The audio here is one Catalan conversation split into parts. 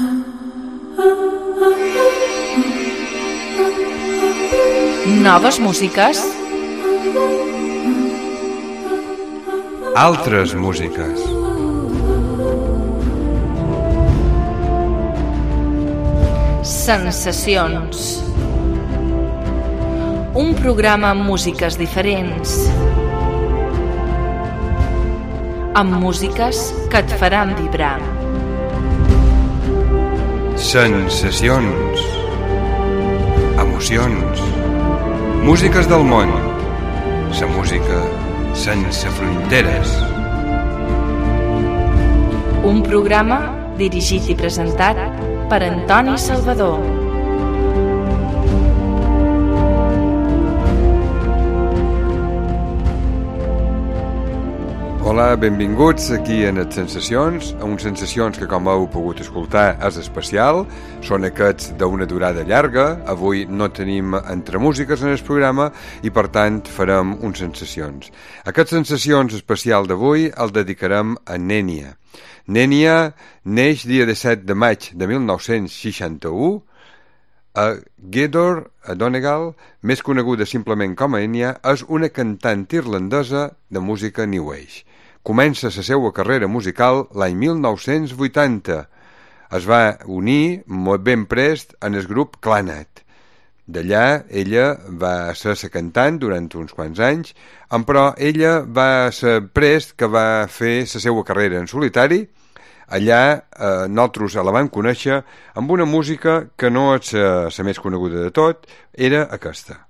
Noves músiques. Altres músiques. Sensacions. Un programa amb músiques diferents. Amb músiques que et faran vibrar. Sensacions. Emocions. Músiques del món. La música sense fronteres. Un programa dirigit i presentat per Antoni Salvador. Hola, benvinguts aquí en les Sensacions, a uns Sensacions que, com heu pogut escoltar, és especial. Són aquests d'una durada llarga. Avui no tenim entre músiques en el programa i, per tant, farem uns Sensacions. Aquests Sensacions especial d'avui el dedicarem a Nenia. Nenia neix dia 17 de maig de 1961 a Gweedore, a Donegal, més coneguda simplement com a Enya, és una cantant irlandesa de música New Age. Comença la seva carrera musical l'any 1980. Es va unir molt ben prest en el grup Clannad. D'allà ella va ser la cantant durant uns quants anys, però ella va ser prest que va fer la seva carrera en solitari. Allà nosaltres la vam conèixer amb una música que no és la més coneguda de tot, era aquesta.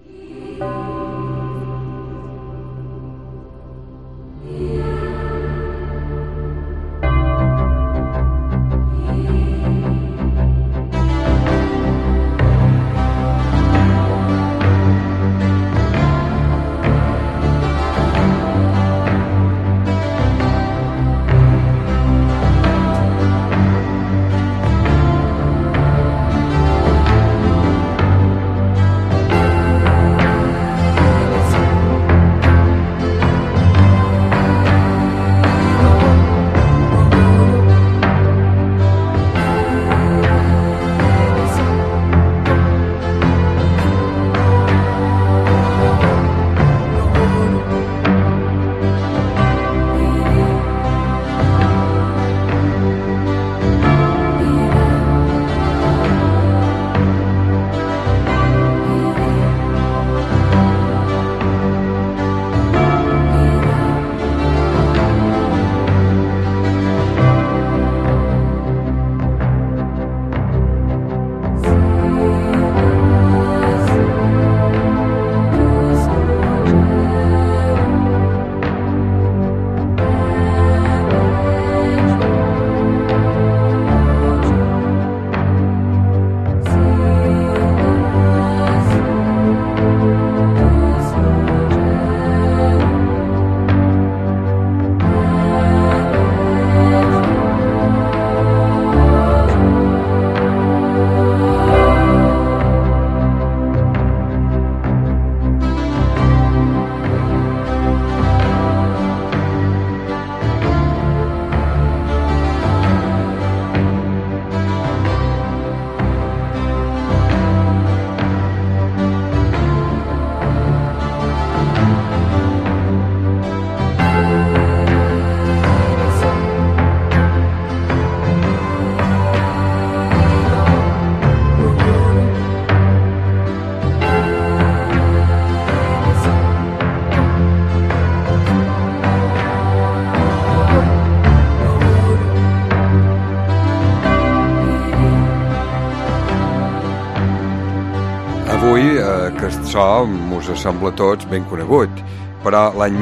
Aquest so us sembla a tots ben conegut, però l'any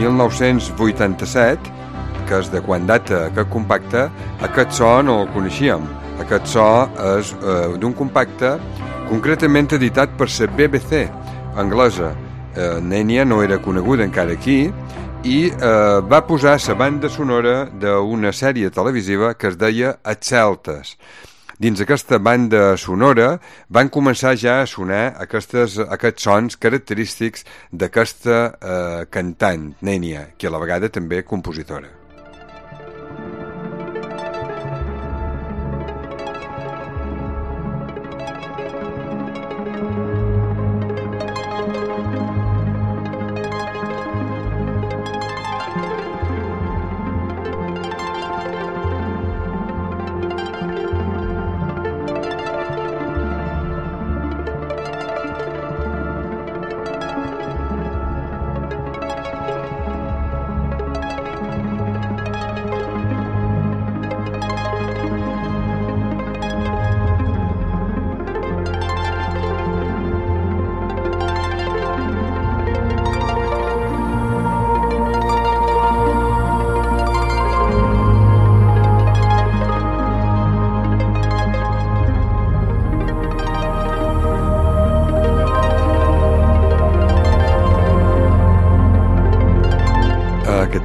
1987, que és de quan data aquest compacte, aquest so no el coneixíem. Aquest so és d'un compacte concretament editat per la BBC anglesa. Nenia no era coneguda encara aquí i va posar la banda sonora d'una sèrie televisiva que es deia Els Celtes. Dins aquesta banda sonora van començar ja a sonar aquests sons característics d'aquesta cantant, Nenia, que a la vegada també compositora.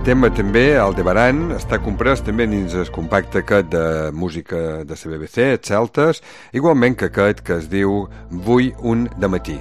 tema també, Aldebaran, està comprès també dins el compacte aquest de música de la BBC, els celtes, igualment que aquest que es diu Vull un de matí.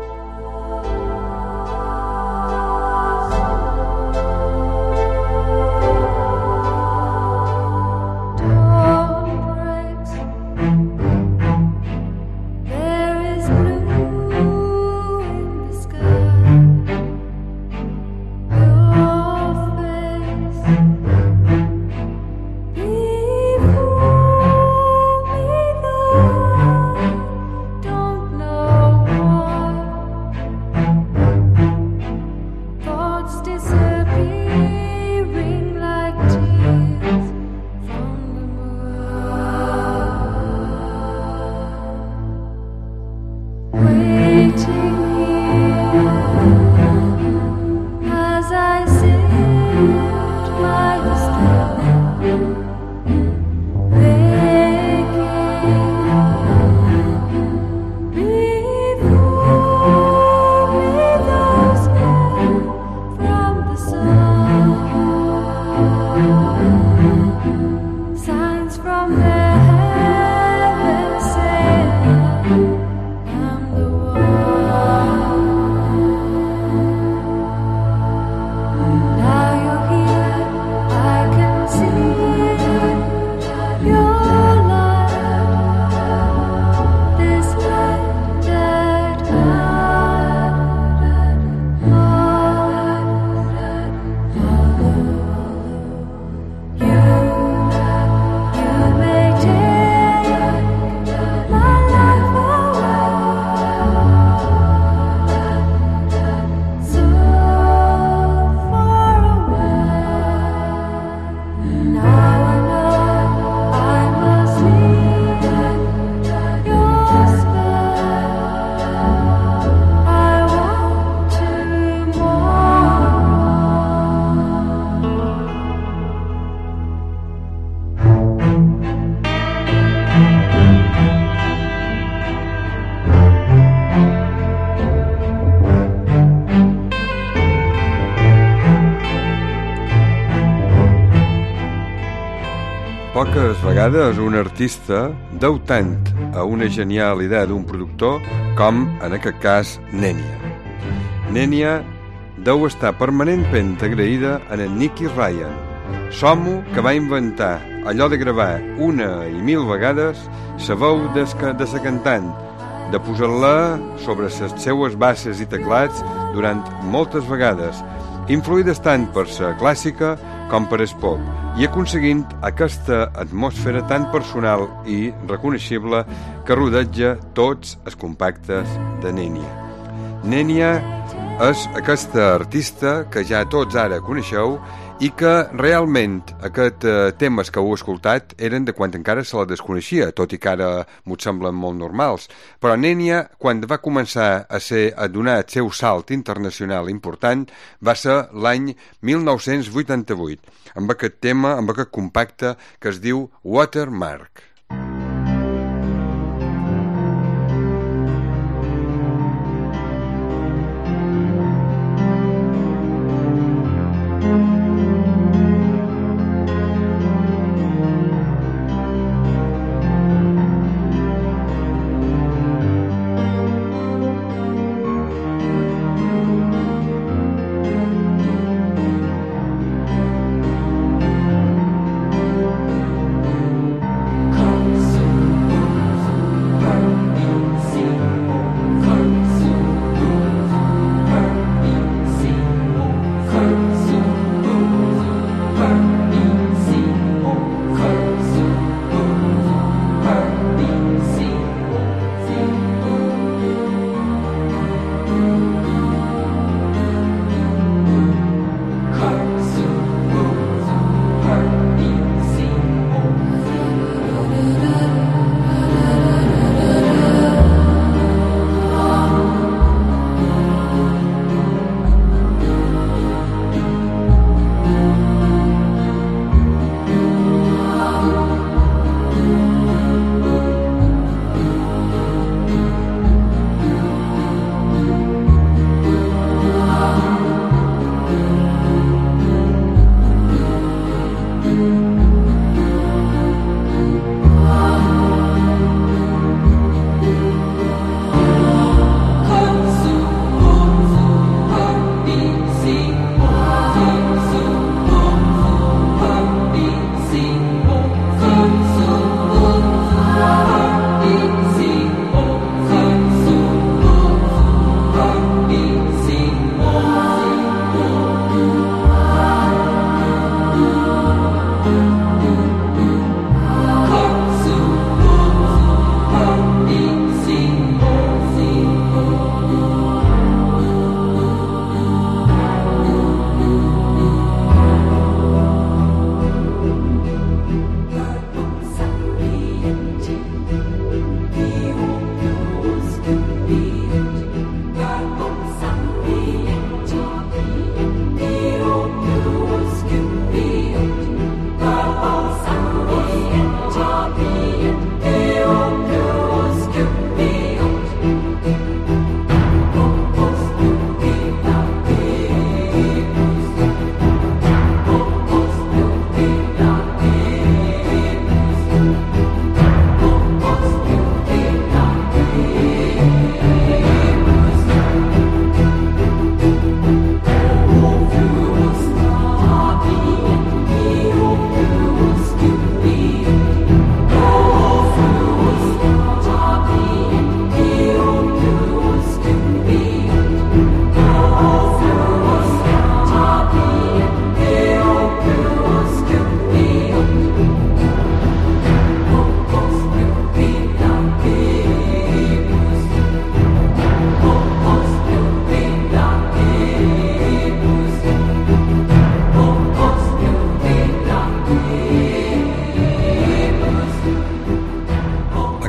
Poques vegades un artista deu tant a una genial idea d'un productor com, en aquest cas, Nenia. Nenia deu estar permanentment agraïda a en Nicky Ryan, l'home que va inventar allò de gravar una i mil vegades la veu de la cantant, de posar-la sobre les seues basses i teclats durant moltes vegades, influïdes tant per la clàssica com per el pop, i aconseguint aquesta atmosfera tan personal i reconeixible que rodeja tots els compactes de Nenia. Nenia és aquesta artista que ja tots ara coneixeu i que realment aquests temes que heu escoltat eren de quan encara se la desconeixia, tot i que ara m'ho semblen molt normals. Però Nenia, quan va començar a donar el seu salt internacional important, va ser l'any 1988, amb aquest tema, amb aquest compacte que es diu Watermark. Come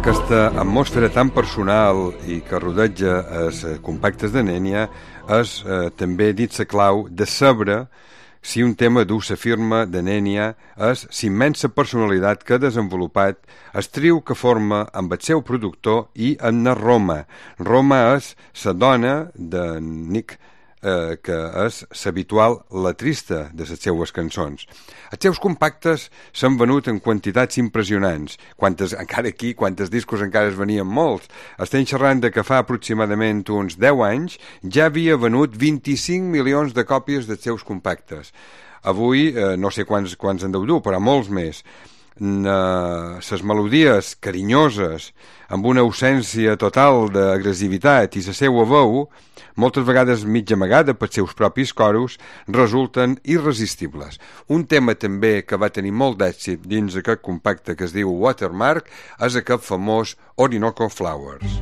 aquesta atmosfera tan personal i que rodeja els compactes de Nenia és també dit la clau de saber si un tema dur s'afirma de Nenia és l'immensa personalitat que ha desenvolupat el trio que forma amb el seu productor i amb Roma. Roma és la dona de Nick, que és l'habitual letrista de les seues cançons. Els seus compactes s'han venut en quantitats impressionants. Encara aquí, quantes discos encara es venien molts. Estem xerrant de que fa aproximadament uns 10 anys ja havia venut 25 milions de còpies dels seus compactes. Avui, no sé quants en deu dur, però molts més. Les melodies carinyoses, amb una ausència total d'agressivitat i la seva veu, moltes vegades mig amagada pels seus propis coros, resulten irresistibles. Un tema també que va tenir molt d'èxit dins aquest compacte que es diu Watermark és aquest famós Orinoco Flowers.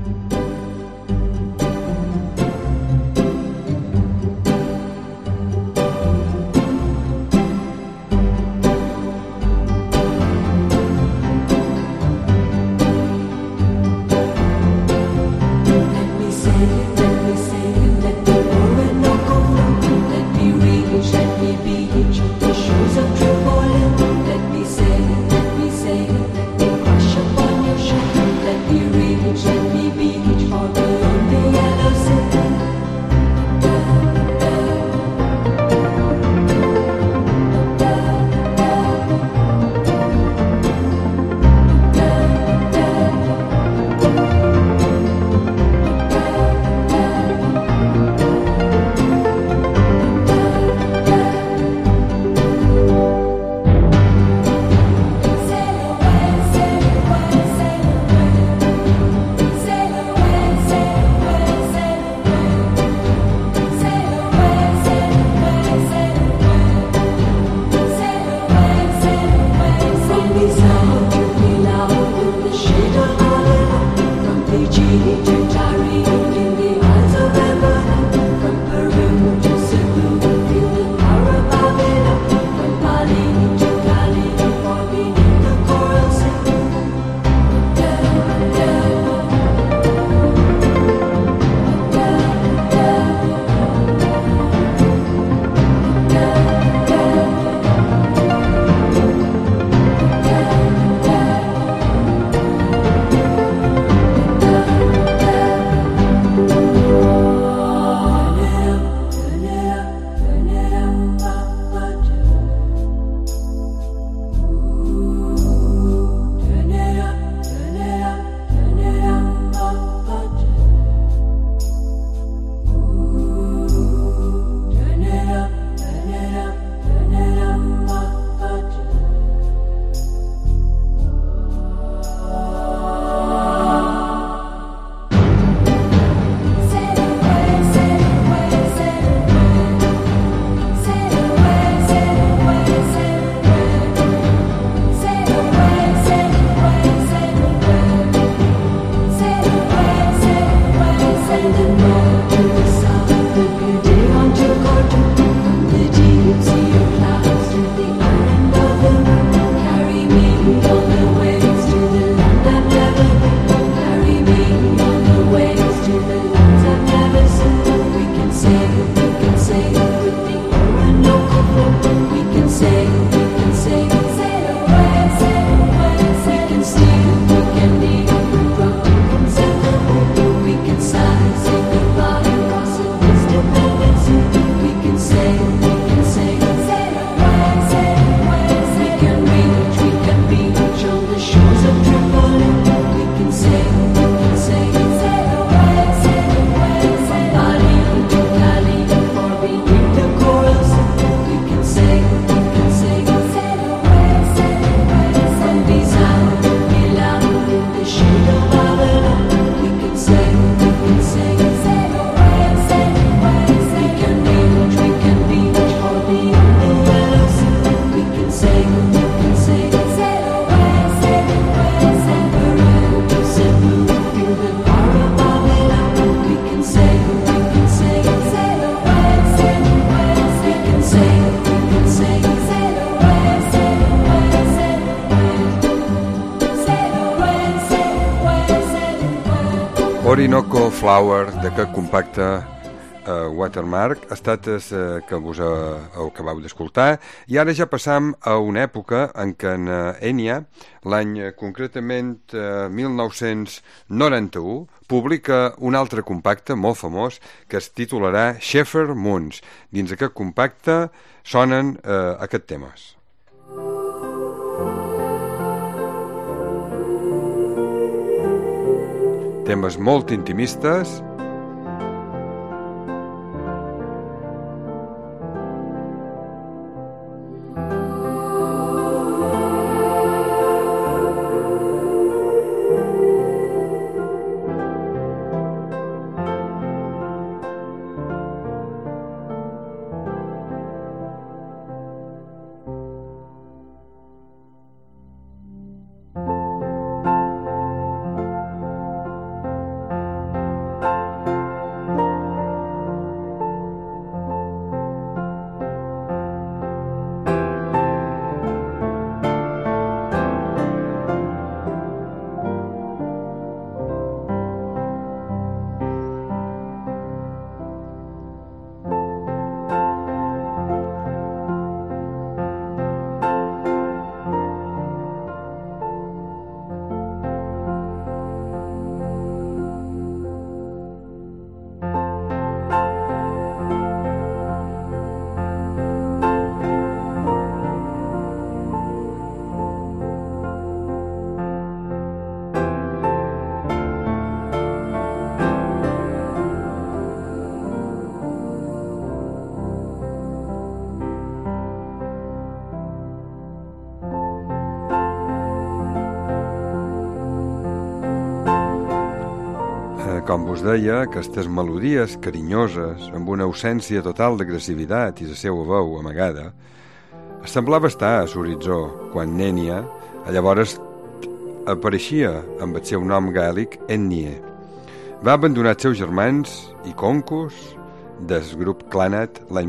Orinoco Flower d'aquest compacte Watermark ha estat que vos acabeu d'escoltar, i ara ja passam a una època en què en Enya, l'any concretament 1991, publica un altre compacte molt famós que es titularà Shepherd Moons. Dins aquest compacte sonen aquests temes. Temes molt intimistes, com vos deia, aquestes melodies carinyoses, amb una ausència total d'agressivitat i la seva veu amagada, semblava estar a l'horitzó quan Enya llavors apareixia amb el seu nom gaèlic Ennye. Va abandonar els seus germans i concos del grup Clannad l'any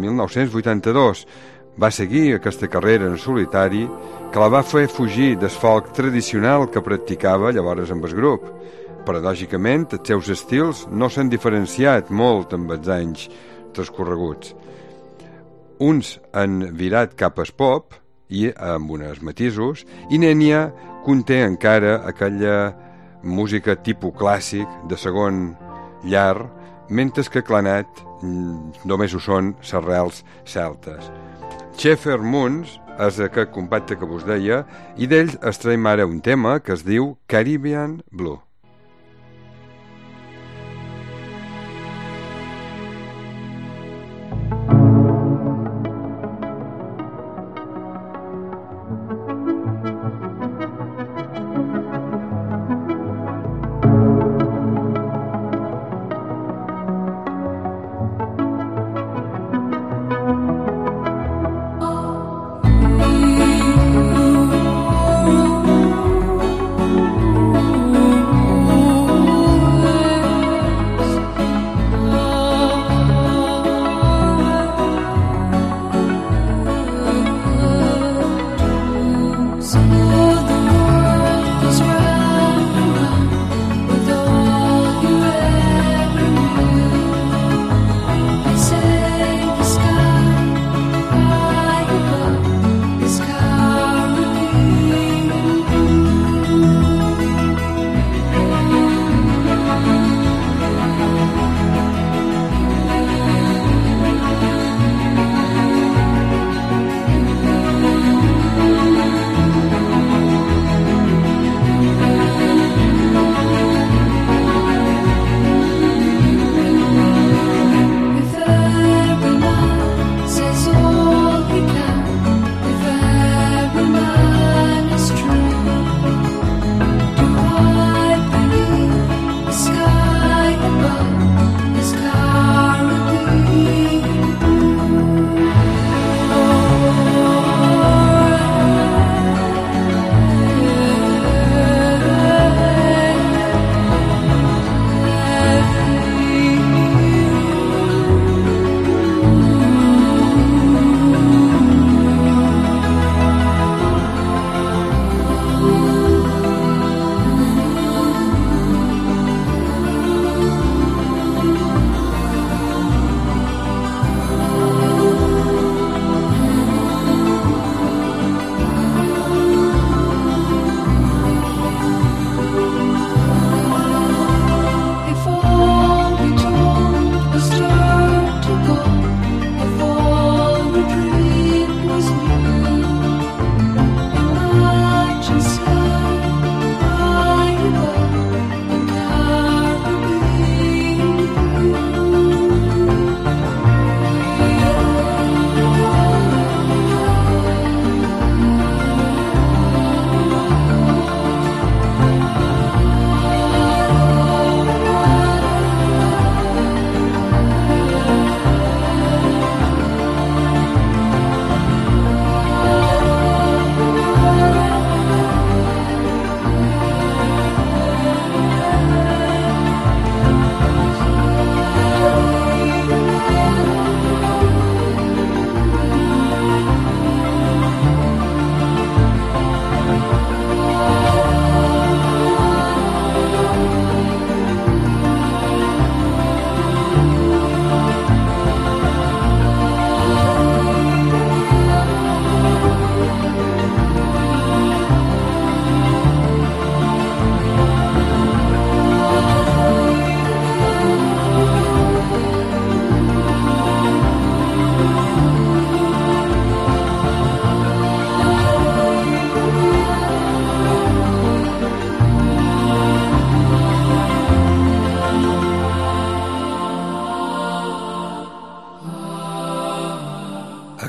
1982. Va seguir aquesta carrera en solitari que la va fer fugir del folk tradicional que practicava llavors amb el grup. Paradògicament, els seus estils no s'han diferenciat molt amb els anys transcorreguts. Uns han virat cap al pop, i amb uns matisos, i Enya conté encara aquella música tipus clàssic de segon llar, mentre que Clannad només ho són les arrels celtes. Shepherd Moons és aquest compacte que vos deia, i d'ells extraiem ara un tema que es diu Caribbean Blue.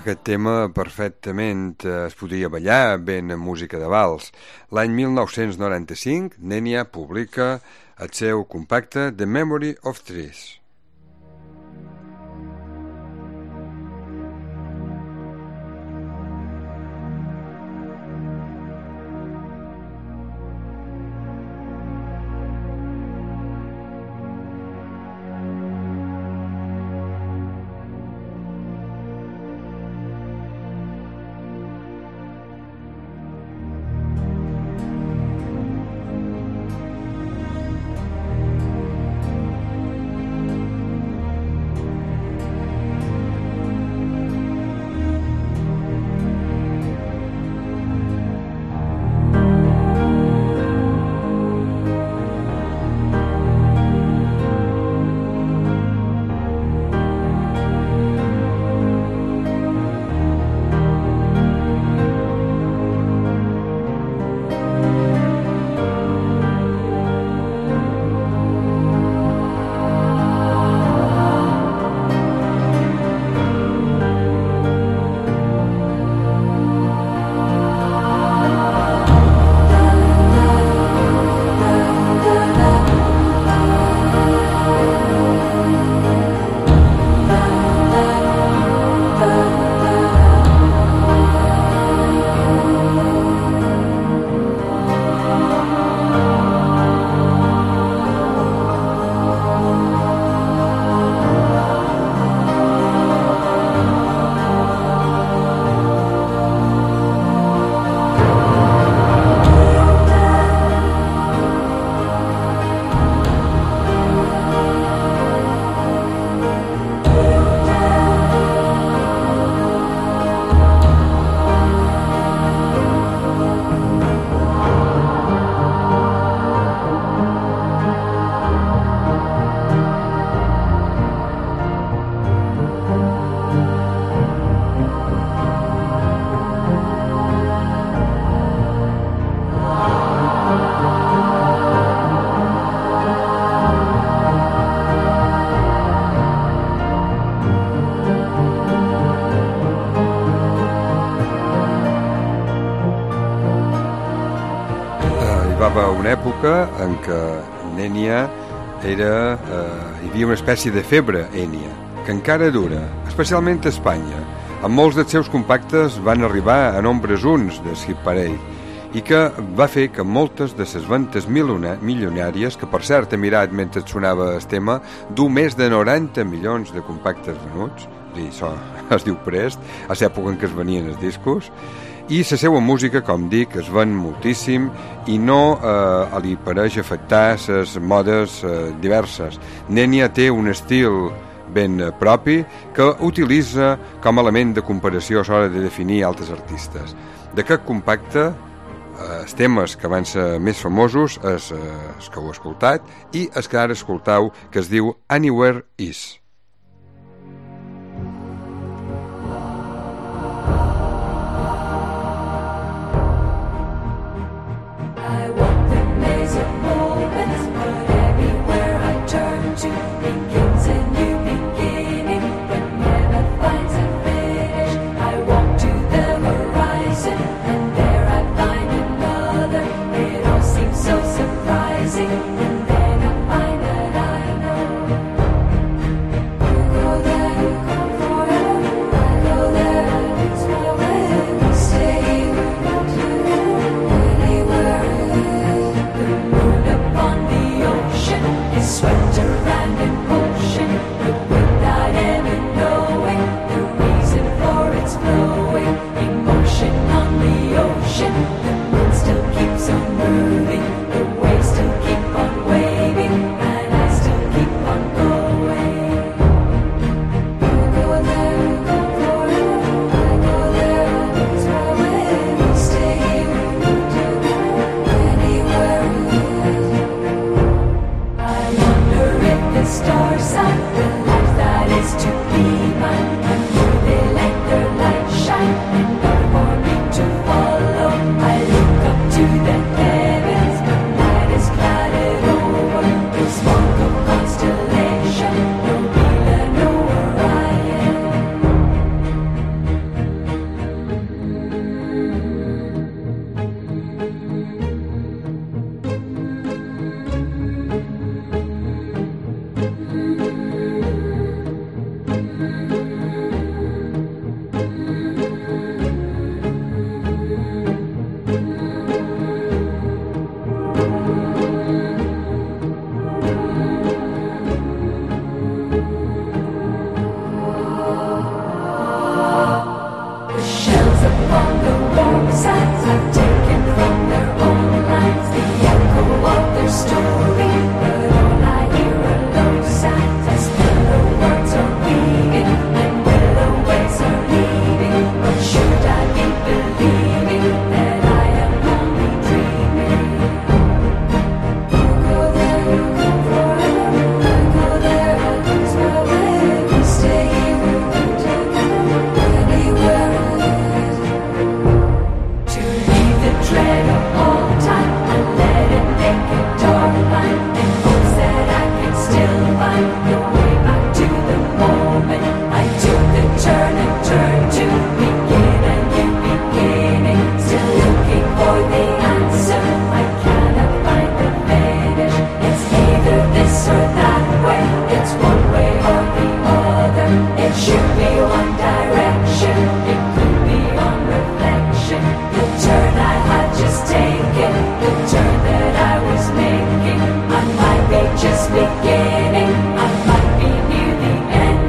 Aquest tema perfectament es podia ballar ben en música de vals. L'any 1995, Nenia publica el seu compacte The Memory of Trees. Una època en què Nenia hi havia una espècie de febre Enya, que encara dura, especialment a Espanya. En molts dels seus compactes van arribar a nombres uns de hit parade, i que va fer que moltes de les ventes milionàries, que per cert he mirat mentre sonava el tema, du més de 90 milions de compactes venuts, i això es diu prest, a l'època en què es venien els discos, i la seva música, com dic, es ven moltíssim i no li pareix afectar les modes diverses. Nenia té un estil ben propi que utilitza com a element de comparació a l'hora de definir altres artistes. D'aquest compacte, els temes que van ser més famosos és els que heu escoltat i els que ara escoltau, que es diu Anywhere Is. Still keeps on moving, the waves still keep on waiting. just beginning. I might be near the end.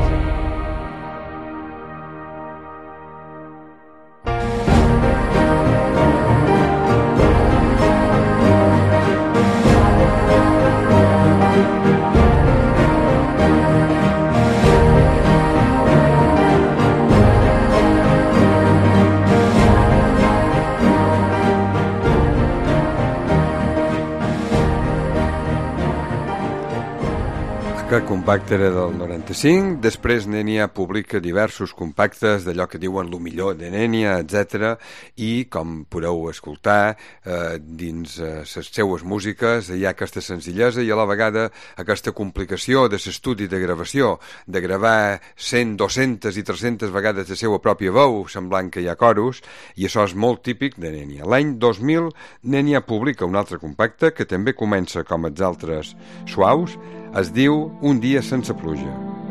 Aquest compacte era del 95, després Nenia publica diversos compactes d'allò que diuen lo millor de Nenia, etc. I, com podeu escoltar, dins les seues músiques hi ha aquesta senzillesa i a la vegada aquesta complicació de l'estudi de gravació, de gravar 100, 200 i 300 vegades de seva pròpia veu, semblant que hi ha coros, i això és molt típic de Nenia. L'any 2000, Nenia publica un altre compacte que també comença com els altres suaus, es diu Un dia sense pluja.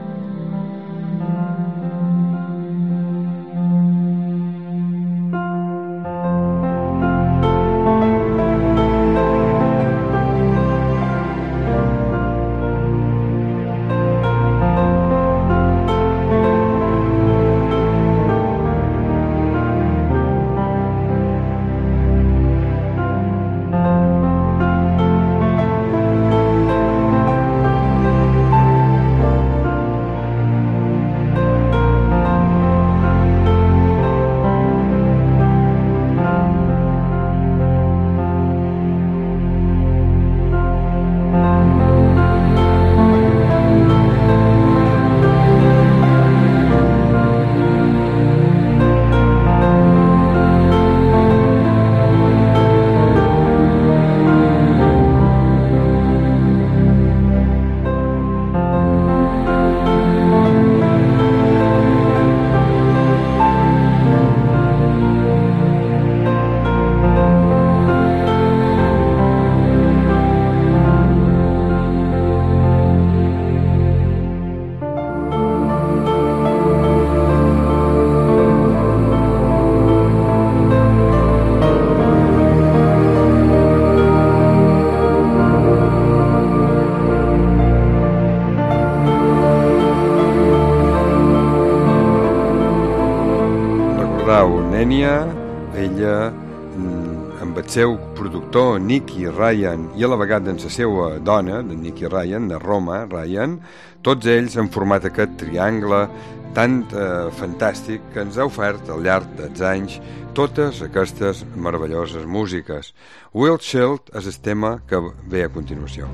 Nenia, ella amb el seu productor Nicky Ryan i a la vegada amb la seva dona, de Nicky Ryan, de Roma Ryan, tots ells han format aquest triangle tan fantàstic que ens ha ofert al llarg dels anys totes aquestes meravelloses músiques. Wild Child és el tema que ve a continuació.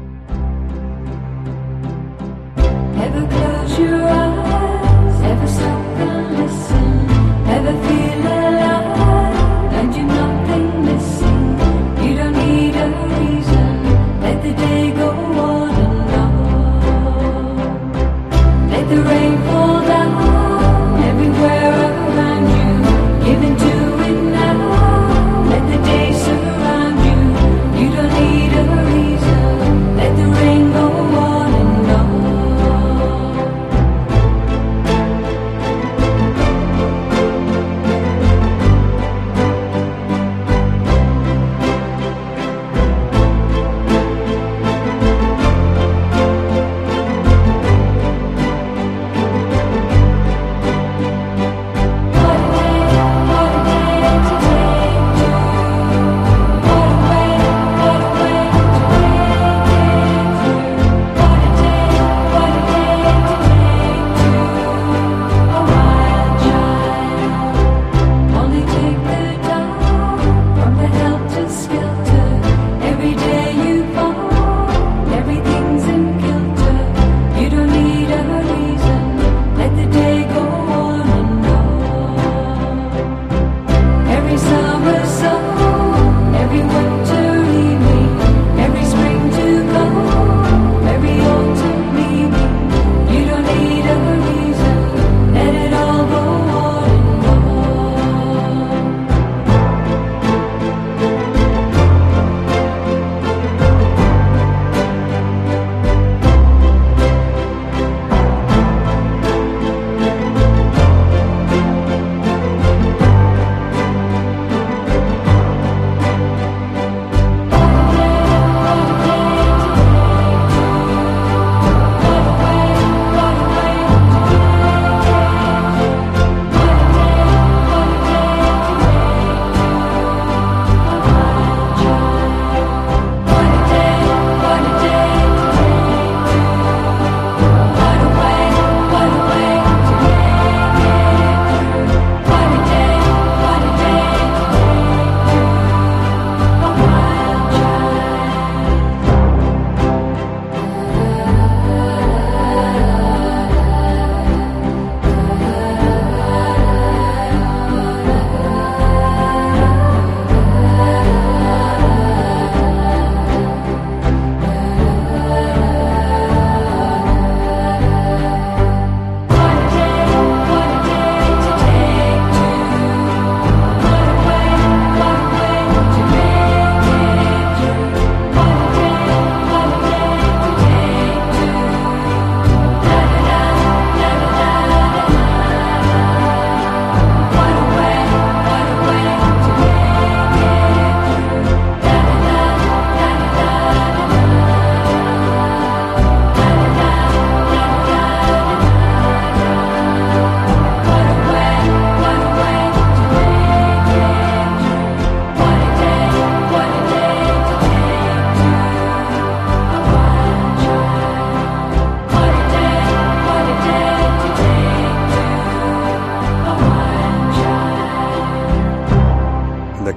Ever close your eyes, ever stop and listen, ever feel alive, and you're nothing missing. You don't need a reason, let the day go on and on. Let the rain fall down everywhere around you, give into it now, let the day surround you. You don't need a reason, let the rain go on and on.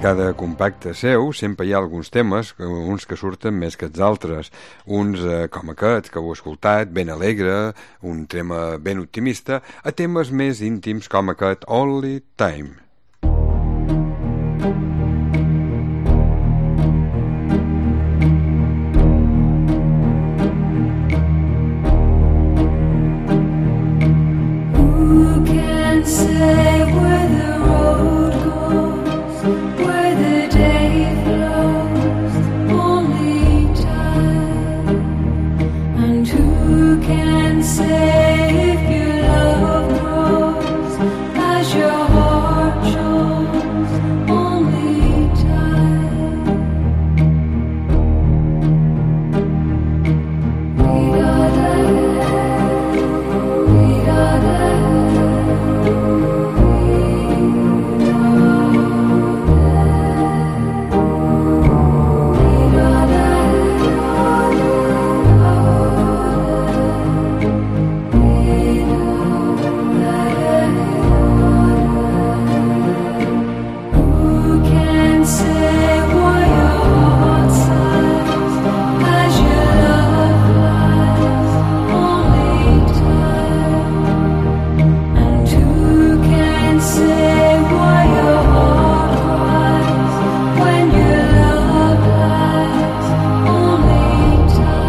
cada compacte seu sempre hi ha alguns temes, uns que surten més que els altres, uns com aquest que heu escoltat, ben alegre, un tema ben optimista, a temes més íntims com aquest Only Time. Who can say where the road goes, where the day flows, only time. And who can say if your love grows as your heart shows, only time. Who can say why your heart sighs as your love lies, only time. And who can say why your heart cries when your love lies, only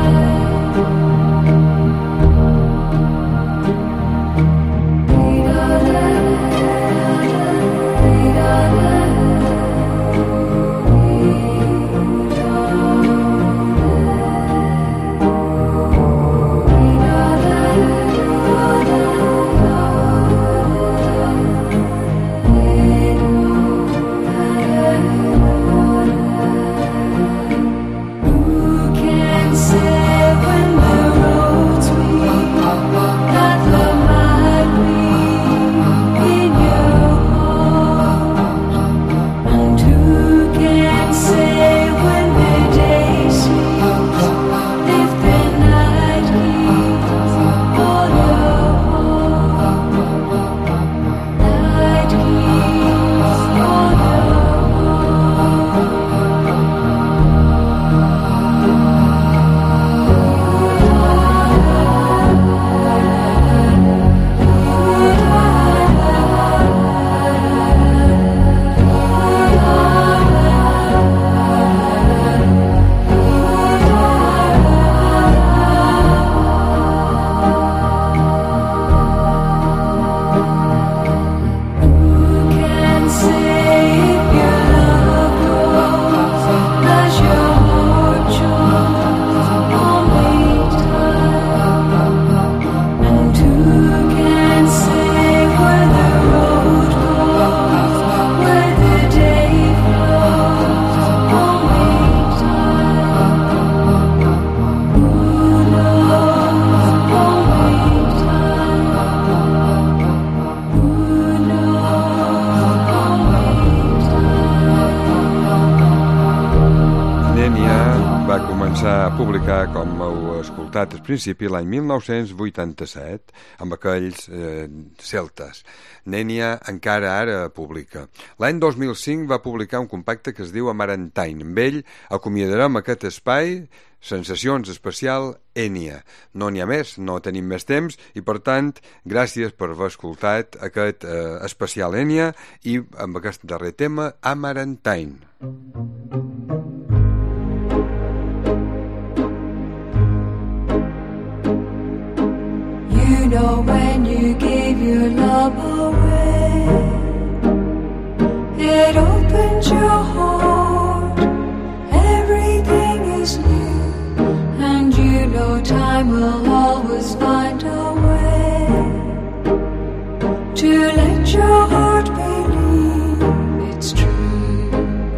Who can say when the roads meet that love might be in your heart? And who can say when the day sleeps if the night keeps all your heart? Night keeps all your heart. Who can say if your love grows as your heart shows, only time. And who can say where the road goes, where the day flows, only time. Who knows, only time. Who knows, only time. Nenia va començar a publicar, com heu escoltat al principi, l'any 1987, amb aquells celtes. Nenia encara ara publica. L'any 2005 va publicar un compacte que es diu Amarantine. Amb ell acomiadarem aquest espai, Sensacions especial Enya. No n'hi ha més, no tenim més temps, i per tant, gràcies per haver escoltat aquest especial Enya i amb aquest darrer tema, Amarantine. You know when you gave your love away, it opens your heart, everything is new, and you know time will always find a way to let your heart believe it's true.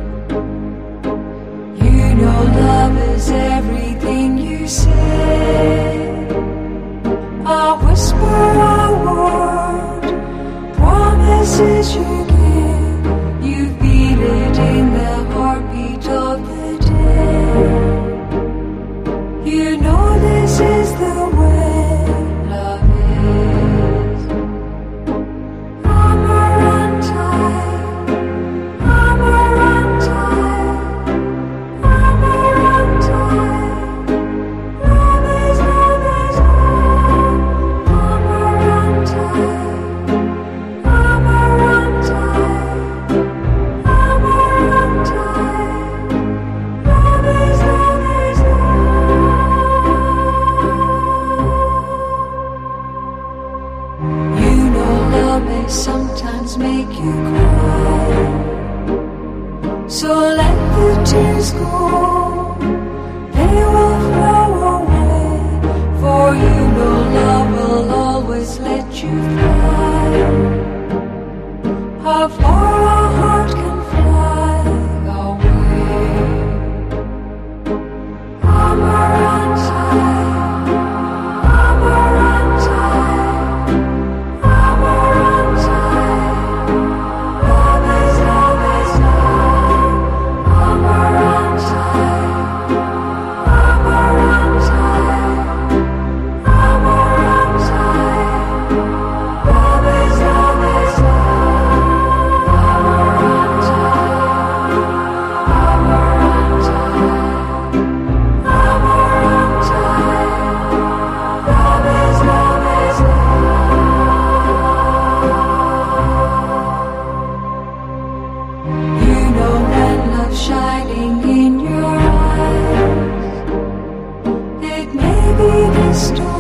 You know love is everything you say, a whisper, a word, promises you give. You feel it in the heartbeat of the day. You know this is the way love is. Amarantine, Amarantine. school, they will throw away. For you know love will always let you fly. How far a heart can fly away. Amarante, Amarante, Amarante. Love is love, Amarante, Amarante, Amarante. Love is shining in your eyes, it may be the storm.